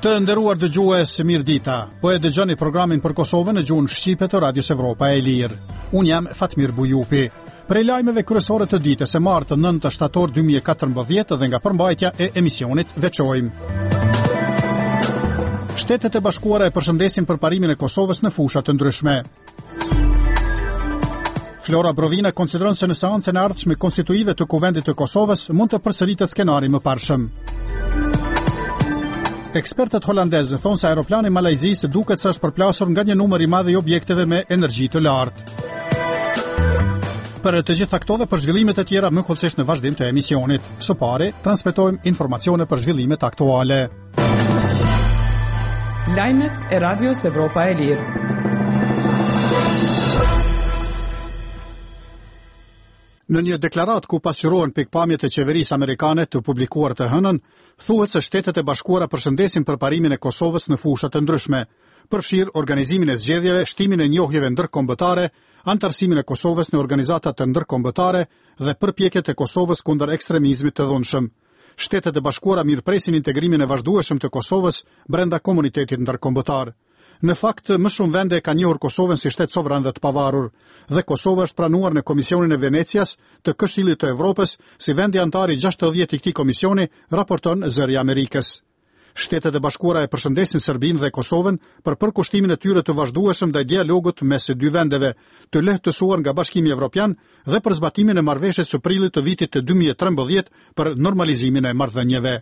Të nderuar dëgjues, mirëdita. Po e dëgjoni programin për Kosovën në gjuhën shqipe të Radios Evropa e Lirë. Unë jam Fatmir Bujupi. Prej lajmeve kryesore të ditës së martë 9 shtator 2014 dhe nga përmbajtja e emisionit veçojmë. Shtetet e Bashkuara e përshëndesin përparimin e Kosovës në fusha të ndryshme. Flora Brovina konsideron se në seancën e ardhshme konstituive të Kuvendit të Kosovës mund të përsëritet skenari më parshëm. Ekspertët holandezë thonë se aeroplani malajzisë duket se është përplasur nga një numër i madh i objekteve me energji të lartë. Për të gjitha këto dhe për zhvillimet e tjera më kollësisht në vazhdim të emisionit. Së pari, transmetojmë informacione për zhvillimet aktuale. Lajmet e Radios Evropa e Lirë. Në një deklarat ku pasqyrohen pikpamjet e qeverisë amerikane të publikuar të hënën, thuhet se Shtetet e Bashkuara përshëndesin përparimin e Kosovës në fusha të ndryshme, përfshir organizimin e zgjedhjeve, shtimin e njohjeve ndërkombëtare, antarësimin e Kosovës në organizata të ndërkombëtare dhe përpjekjet e Kosovës kundër ekstremizmit të dhunshëm. Shtetet e Bashkuara mirëpresin integrimin e vazhdueshëm të Kosovës brenda komunitetit ndërkombëtar. Në fakt, më shumë vende kanë njohur Kosovën si shtet sovran dhe të pavarur, dhe Kosova është pranuar në Komisionin e Venecias të Këshillit të Evropës si vendi antar i 60 i këtij komisioni, raporton Zëri i Amerikës. Shtetet e Bashkuara e përshëndesin Serbinë dhe Kosovën për përkushtimin e tyre të vazhdueshëm ndaj dialogut mes së dy vendeve, të lehtësuar nga Bashkimi Evropian dhe për zbatimin e marrëveshjes së prillit të vitit të 2013 për normalizimin e marrëdhënieve.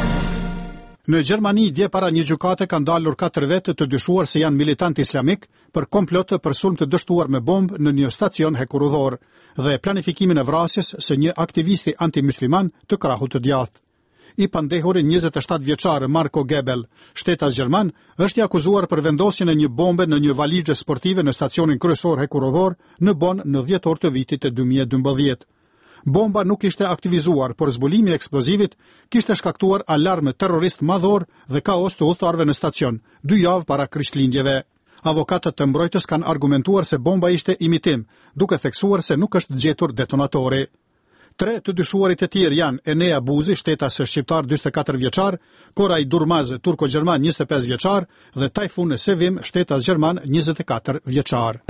Në Gjermani, dje para një gjykate kanë dalur 4 vetë të dyshuar se janë militant islamik për komplot për sulm të dështuar me bombë në një stacion hekurudhor dhe planifikimin e vrasjes së një aktivisti antimusliman të krahut të djathtë. I pandehuri 27 vjeçar Marko Gebel, shtetas gjerman, është i akuzuar për vendosjen e një bombe në një valizhe sportive në stacionin kryesor hekurudhor në Bonn në dhjetor të vitit të 2012. Bomba nuk ishte aktivizuar, por zbulimi i eksplozivit kishte shkaktuar alarm terrorist madhor dhe kaos të udhëtarëve në stacion, 2 javë para Krishtlindjeve. Avokatët të mbrojtës kanë argumentuar se bomba ishte imitim, duke theksuar se nuk është gjetur detonatori. 3 të dyshuarit e tjerë janë Enea Buzi, shtetas shqiptar 44 vjeçar, Koray Durmaz, turko-gjerman 25 vjeçar dhe Tajfun Sevim, shtetas gjerman 24 vjeçar.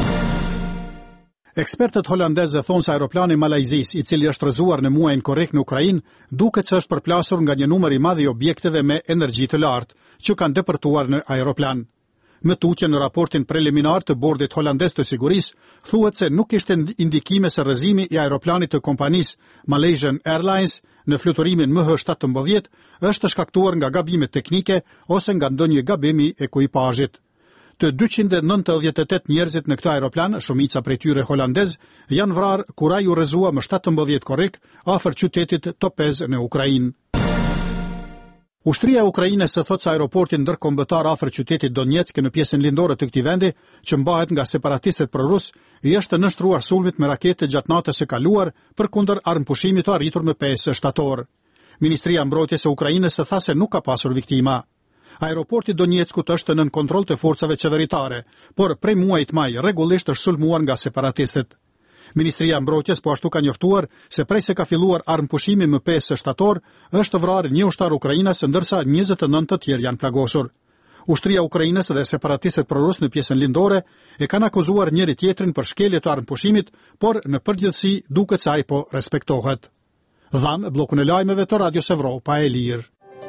Ekspertët holandezë thonë se aeroplani malajzis, i cili është rrëzuar në muajin korrik në Ukrainë, duket se është përplasur nga një numër i madh i objekteve me energji të lartë, që kanë depërtuar në aeroplan. Më tutje në raportin preliminar të bordit holandez të sigurisë, thuhet se nuk ishte indikime se rrëzimi i aeroplanit të kompanisë Malaysian Airlines në fluturimin MH17 është shkaktuar nga gabime teknike ose nga ndonjë gabim i ekuipazhit. Të 298 njerëzit në këtë aeroplan, shumica prej tyre holandez, janë vrarë kur ai u rrëzua më 17 korrik afër qytetit Topez në Ukrainë. Ushtria e Ukrainës thot se aeroporti ndërkombëtar afër qytetit Donetsk në pjesën lindore të këtij vendi, që mbahet nga separatistët prorus, i është nështruar sulmit me rakete gjatë natës së kaluar përkundër armëpushimit të arritur më 5 shtator. Ministria e Mbrojtjes së Ukrainës tha se nuk ka pasur viktima. Aeroporti Donetskut është nën kontroll të forcave qeveritare, por prej muajit maj rregullisht është sulmuar nga separatistët. Ministria e Mbrojtjes po ashtu ka njoftuar se prej se ka filluar armëpushimi më 5 shtator, është vrarë një ushtar ukrainas ndërsa 29 të tjerë janë plagosur. Ushtria e Ukrainës dhe separatistët prorus në pjesën lindore e kanë akuzuar njëri tjetrin për shkelje të armëpushimit, por në përgjithësi duket se ai po respektohet. Dham bllokun e lajmeve të Radios Evropa e Lirë.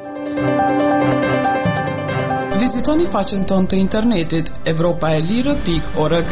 Vizitoni faqen tonë të internetit evropaelire.org.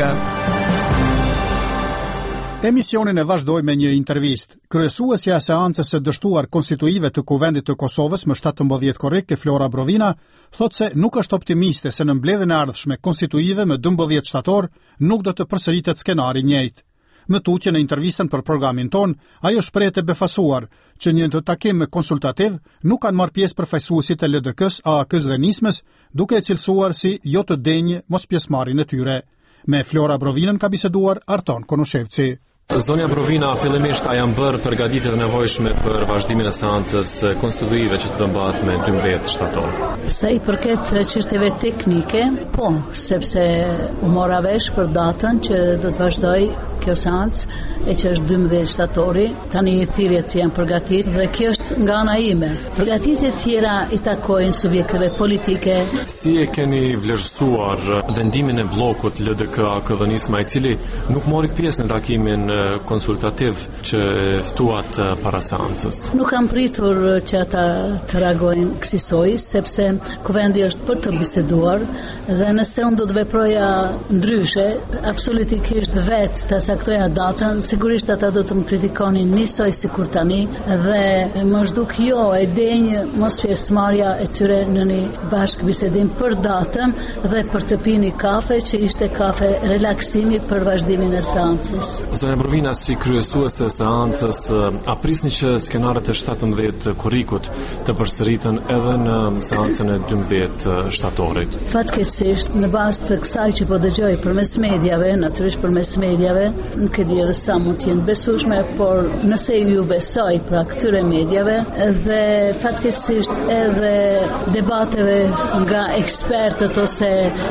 Emisionin e vazhdoi me një intervistë. Kryesuesja e seancës së dështuar konstituive të Kuvendit të Kosovës më 17 korrik, Flora Brovina, thotë se nuk është optimiste se në mbledhjen e ardhshme konstituive më 12 shtator nuk do të përsëritet skenari i njëjtë. Më tutje në intervistën për programin ton, ajo shpreh të befasuar që një takim konsultativ nuk kanë marrë pjesë përfaqësuesit e LDK-s, AK-s dhe Nismës, duke e cilësuar si jo të denjë mos pjesëmarrjen e tyre. Me Flora Brovinën ka biseduar Arton Konushevci. Zonja Brovina, fillimisht a janë bërë përgatitjet e nevojshme për vazhdimin e seancës konstituive që të bëhet me 12 shtator? Sa i përket çështjeve teknike, po, sepse u mora vesh për datën që do të vazhdoj kjo seancë e që është 12 shtatori, tani thirrjet janë përgatitur dhe kjo është nga ana ime. Përgatitjet tjera i takojnë subjekteve politike. Si e keni vlerësuar vendimin e bllokut LDK-KDNisma, i cili nuk mori pjesë në takimin konsultativ që ftuat para seancës? Nuk kam pritur që ata të reagojnë kësaj, sepse kuvendi është për të biseduar dhe nëse unë do të veproja ndryshe, absolutikisht vetë të caktoja datën, sigurisht ata do të më kritikonin njësoj si kur tani dhe më zhduk jo e denjë mos pjesëmarrja e tyre në një bashkë bisedim për datën dhe për të pini kafe që ishte kafe relaksimi për vazhdimin e seancës. Zonja Brovina, si kryesuese e seancës, a prisni që skenaret e 17 korrikut të përsëritën edhe në seancën e 12 shtatorit? Fatkeqësisht, në bazë të kësaj që po dëgjoj përmes mediave, natyrisht përmes mediave, nuk e di edhe sa mund të jenë besueshme, por nëse ju besoj pra këtyre mediave dhe fatkeqësisht edhe debateve nga ekspertët ose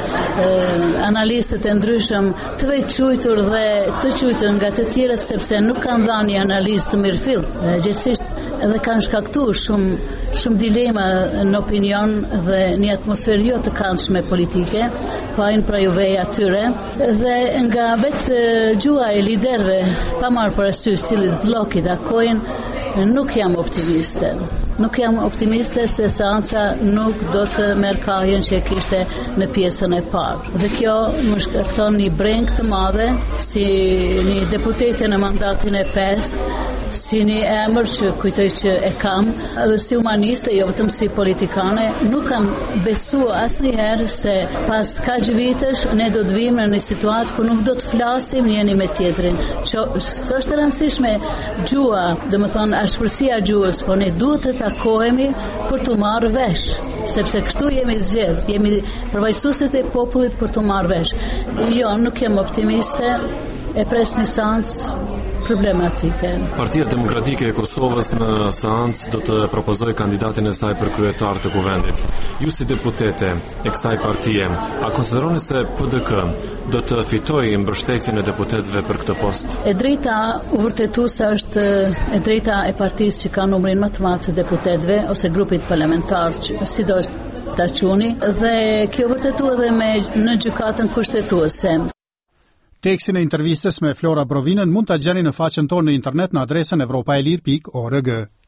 analistët e ndryshëm të veçujtur dhe të qujtur nga të tjerët, sepse nuk kanë dhënë një analizë të mirëfill. Gjithsesi edhe kanë shkaktuar shumë dilema në opinion dhe një atmosferë jo të këndshme politike, pajnë pra juve atyre dhe nga vetë gjua e liderëve pa marrë parasysh cilit blloki takojnë, nuk jam optimiste. Nuk jam optimiste se seanca nuk do të merr kahjen që e kishte në pjesën e parë. Dhe kjo më shkakton një breng të madhe si një deputete në mandatin e 5, si një emër që kujtoj që e kam, dhe si humaniste, jo vetëm si politikane, nuk kam besuar asnjëherë se pas kaq vitesh ne do të vim në një situatë ku nuk do të flasim njëri me tjetrin. S'është e rëndësishme gjua, domethënë ashpërsia e gjuhës, por ne duhet të takohemi për të marrë vesh, sepse kështu jemi zgjedh, jemi përvaqësuesit e popullit për të marrë vesh. Jo, nuk jam optimiste, e pres një seancë problematike. Partia Demokratike e Kosovës në seancë do të propozojë kandidatin e saj për kryetar të kuvendit. Ju si deputete e kësaj partie, a konsideroni se PDK do të fitojë mbështetjen e deputetëve për këtë post? E drejta u vërtetuese është e drejta e partisë që ka numrin më të madh të deputetëve ose grupit parlamentar, si do ta quani, dhe kjo vërtetuar edhe në gjykatën kushtetuese. Tekstin e intervistës me Flora Brovinën mund ta gjeni në faqen tonë në internet në adresën evropaelir.org.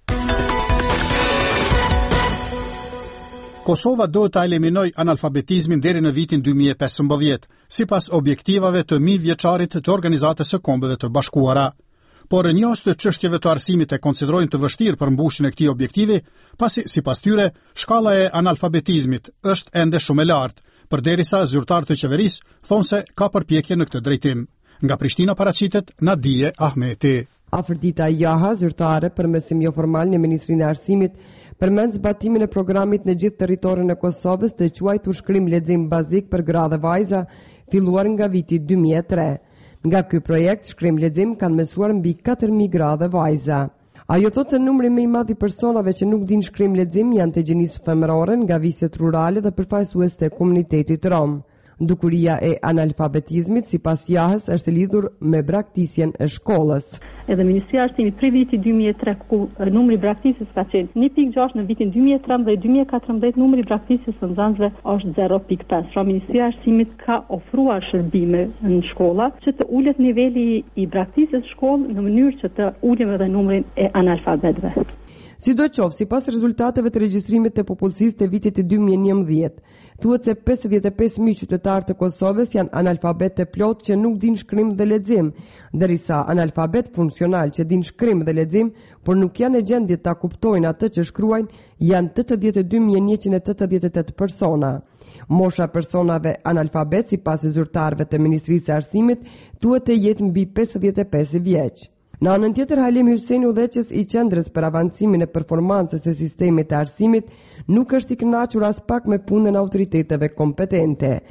Kosova do të eliminoj analfabetizmin deri në vitin 2015, sipas objektivave të 1000 vjeçarit të Organizatës së Kombeve të Bashkuara. Por njës të çështjeve të arsimit e konsiderojnë të vështirë për mbushjen e këtij objektivi, pasi sipas tyre shkalla e analfabetizmit është ende shumë e lartë, përderisa zyrtarët e qeverisë thonë se ka përpjekje në këtë drejtim. Nga Prishtina paraqitet Nadije Ahmeti. Afërdita Jaha, zyrtare përmesim jo formal në Ministrinë e Arsimit, përmend zbatimin e programit në gjithë territorin e Kosovës të quajtur shkrim lexim bazik për gra dhe vajza, filluar nga viti 2003. Nga ky projekt, shkrim lexim kanë mësuar mbi 4000 gra dhe vajza. Ajo thot se numri më i madh i personave që nuk din shkrim lexim janë të gjenisë femërore nga viset rurale dhe përfaqësues të komunitetit rom. Dukuria e analfabetizmit sipas Jahës është lidhur me braktisjen e shkollës. Edhe Ministria e Arsimit prej vitit 2003 ku numri i braktisjes ka qenë 1.6, në vitin 2013 dhe 2014 numri i braktisjes së nxënësve është 0.5. Pra Ministria e Arsimit ka ofruar shërbime në shkolla që të ulet niveli i braktisjes shkollë në mënyrë që të ulim edhe numrin e analfabetëve. Sidoqoftë, sipas rezultateve të regjistrimit të popullsisë të vitit 2011, thuhet se 55.000 qytetarë të Kosovës janë analfabet të plot që nuk din shkrim dhe lexim, ndërsa analfabet funksional që din shkrim dhe lexim, por nuk janë në gjendje ta kuptojnë atë që shkruajnë, janë 82.188 persona. Mosha personave analfabet sipas zyrtarëve të Ministrisë së Arsimit thuhet të jetë mbi 55 vjeç. Në anën tjetër, Halimi Huseni, udhëheqës i qendrës për avancimin e performancës së sistemit të arsimit, nuk është i kënaqur as pak me punën e autoriteteve kompetente.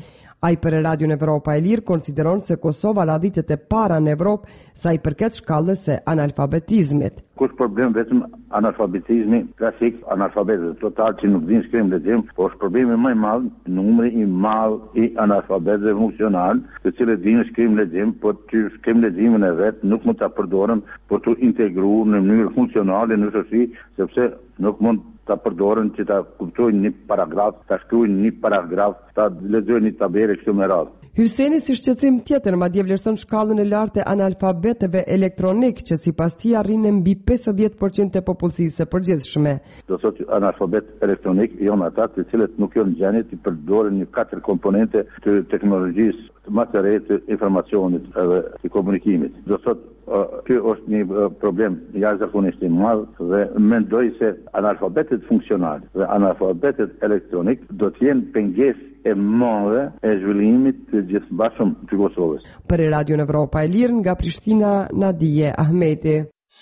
Ai për Radion Evropa e Lirë konsideron se Kosova radhitet e para në Evropë sa i përket shkallës së analfabetizmit. Kush problem vetëm analfabetizmi klasik, analfabetët total që nuk din shkrim lexim, po është problemi më i madh, numri i madh i analfabetëve funksional, të cilët din shkrim lexim, po që shkrim leximin e vet nuk mund ta përdoren për të integruar në mënyrë funksionale në shoqëri, sepse nuk mund ta përdoren që ta kuptojnë një paragraf, ta shkruajnë një paragraf, ta lexojnë një tabelë kështu me radhë. Hyseni si shqetësim tjetër madje vlerëson shkallën e lartë e analfabetëve elektronik që sipas tij arrin mbi 50% e popullsisë së përgjithshme. Do thotë analfabet elektronik janë ata të cilët nuk janë gjendje të përdorin një 4 komponente të teknologjisë më të re të informacionit edhe të komunikimit. Do thotë ky është një problem jashtëzakonisht i madh dhe mendoj se analfabetët funksional dhe analfabetët elektronik do të jenë pengesë e madhe e zhvillimit të gjithëbashëm të Kosovës. Për Radion Evropa e Lirë nga Prishtina, Nadije Ahmeti.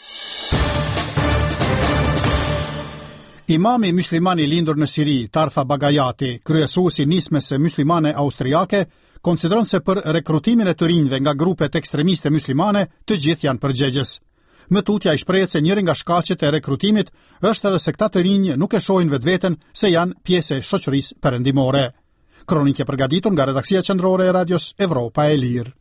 Imami musliman i lindur në Siri, Tarfa Bagajati, kryesuesi i nismës së muslimane austriake, konsideron se për rekrutimin e të rinjve nga grupet ekstremiste muslimane, të gjithë janë përgjegjës. Më tutja i shprehet se njëri nga shkaqet e rekrutimit është edhe se këta të rinj nuk e shohin vetveten se janë pjesë e shoqërisë perëndimore. Kronike përgatitur nga redaksia qendrore e Radios Evropa e Lirë.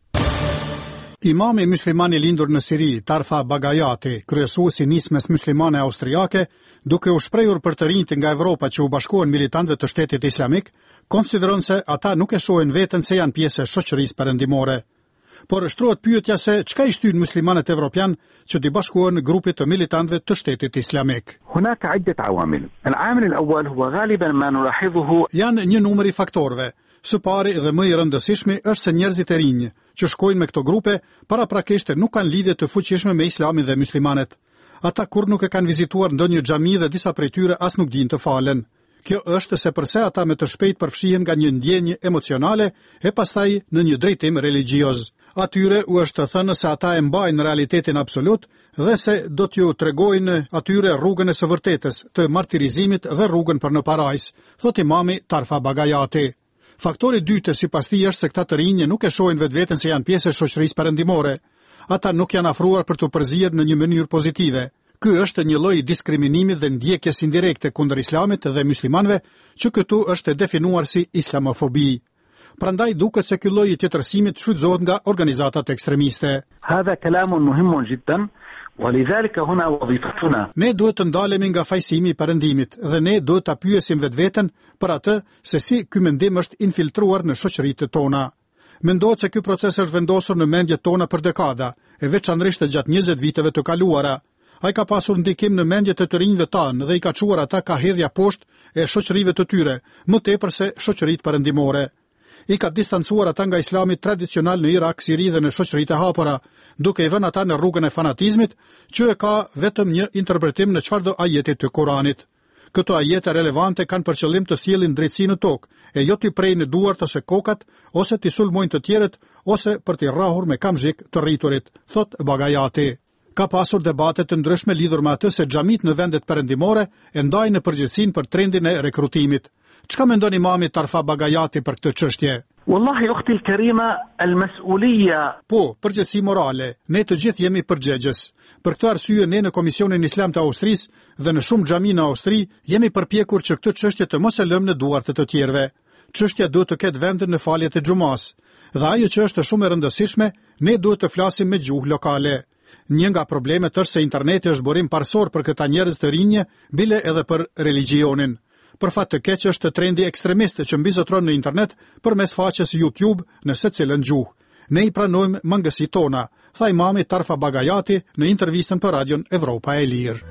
Imami musliman i lindur në Siri, Tarfa Bagajati, kryesuesi i nismës muslimane austriake, duke u shprehur për të rinjt nga Evropa që u bashkohen militantëve të Shtetit Islamik, konsideron se ata nuk e shohin veten se janë pjesë e shoqërisë perëndimore. Por shtrohet pyetja se çka i shtyn muslimanët evropian që të bashkohen grupit të militantëve të Shtetit Islamik. هناك عدة عوامل. العامل الأول هو غالبا ما نلاحظه Janë një numër i faktorëve. Së pari dhe më i rëndësishmi është se njerëzit e rinj që shkojnë me këto grupe paraprakisht nuk kanë lidhje të fuqishme me Islamin dhe muslimanët. Ata kur nuk e kanë vizituar ndonjë xhami dhe disa prej tyre as nuk dinë të falen. Kjo është se përse ata me të shpejt përfshihen nga një ndjenjë emocionale e pastaj në një drejtim religjioz. Atyre u është thënë se ata e mbajnë realitetin absolut dhe se do t'ju tregojnë atyre rrugën e së vërtetës, të martirizimit dhe rrugën për në parajs, thot imami Tarfa Bagajati. Faktori dytë sipas tij është se këta të rinj nuk e shohin vetveten se janë pjesë e shoqërisë perëndimore. Ata nuk janë afruar për të përzier në një mënyrë pozitive. Ky është një lloj diskriminimi dhe ndjekjes indirekte kundër Islamit dhe muslimanëve, që këtu është definuar si islamofobi. Prandaj duket se ky lloj i tjetërsimit shfrytëzohet nga organizatat ekstremiste. هذا كلام مهم جدا ولذلك هنا وظيفتنا. Ne duhet të ndalemi nga fajsimi i perëndimit dhe ne duhet ta pyesim vetveten për atë se si ky mendim është infiltruar në shoqëritë tona. Mendohet se ky proces është vendosur në mendjet tona për dekada, e veçanërisht gjatë 20 viteve të kaluara. Ai ka pasur ndikim në mendjet e të rinjve tanë dhe i ka çuar ata ka hedhja poshtë e shoqërive të tyre, më tepër se shoqëritë perëndimore. I ka distancuar ata nga Islami tradicional në Irak, Siri dhe në shoqëritë e hapura, duke i vënë ata në rrugën e fanatizmit, që e ka vetëm një interpretim në çfarëdo ajeti të Kuranit. Këto ajete relevante kanë për qëllim të sjellin drejtësi në tokë, e jo t'i prejnë duart ose kokat, ose t'i sulmojnë të tjerët, ose për t'i rrahur me kamzhik të rriturit, thot Bagajati. Ka pasur debate të ndryshme lidhur me atë se xhamit në vendet perëndimore e ndajnë në përgjithësinë për trendin e rekrutimit. Çka mendon imami Tarfa Bagajati për këtë çështje? والله أختي الكريمة المسؤولية. Po, përgjegjësi morale, ne të gjithë jemi përgjegjës. Për këtë arsye ne në Komisionin Islam të Austrisë dhe në shumë xhami në Austri jemi përpjekur që këtë çështje të mos e lëmë në duart të tjerëve. Çështja duhet të ketë vend në faljet e xumas. Dhe ajo që është shumë e rëndësishme, ne duhet të flasim me gjuhë lokale. Një nga problemet është se interneti është burim parsor për këta njerëz të rinj, bile edhe për religjionin. Për fat të keq është trendi ekstremist që mbizotron në internet përmes faqes YouTube në secilën gjuhë. Ne i pranojmë mangësitë tona, tha imami Tarfa Bagajati në intervistën për Radion Evropa e Lirë.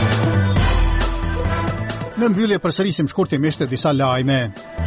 Në mbyllje përsërisim shkurtimisht disa lajme.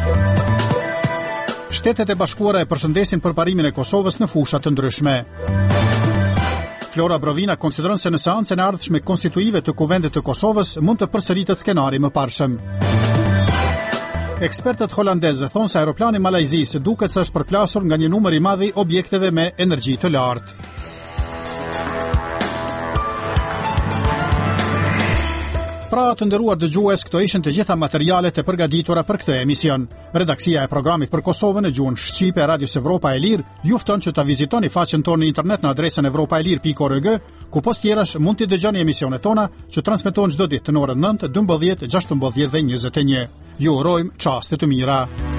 Shtetet e Bashkuara e përshëndesin përparimin e Kosovës në fusha të ndryshme. Flora Brovina konsideron se në seancën e ardhshme konstituive të Kuvendit të Kosovës mund të përsëritet skenari më parshëm. Ekspertët holandezë thonë se aeroplani malajzisë duket se është përplasur nga një numër i madh i objekteve me energji të lartë. Pra të nderuar dëgjues, këto ishin të gjitha materialet e përgatitura për këtë emision. Redaksia e programit për Kosovën në gjuhën shqipe e Radios Evropa e Lirë ju fton që ta vizitoni faqen tonë në internet në adresën evropaelir.org, ku post tjerash mund të dëgjoni emisionet tona që transmetohen çdo ditë në orën 9, 12, 16 dhe 21. Ju urojmë çaste të mira.